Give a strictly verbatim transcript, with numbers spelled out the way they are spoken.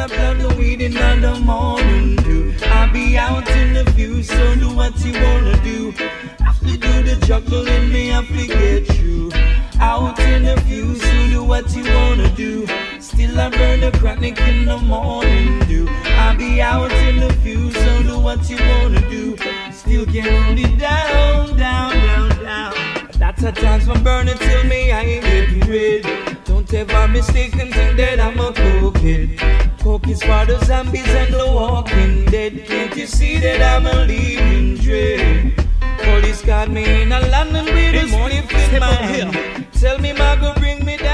I plant the weed in the morning dew. I'll be out in the view, so do what you wanna do. After do the juggling, me I forget you. Out in the view, so do what you wanna do. Still I burn the chronic in the morning dew. I'll be out in the view, so do what you wanna do. Still can't hold it down, down, down, down. That's a times from burning till me I ain't getting rid. Don't ever mistake and think that I'm a cokehead. Coke is for the zombies and the walking dead. Can't you see that I'm a living dread? Police got me in a London with a spliff in my hand. Tell me, Margo, bring me down.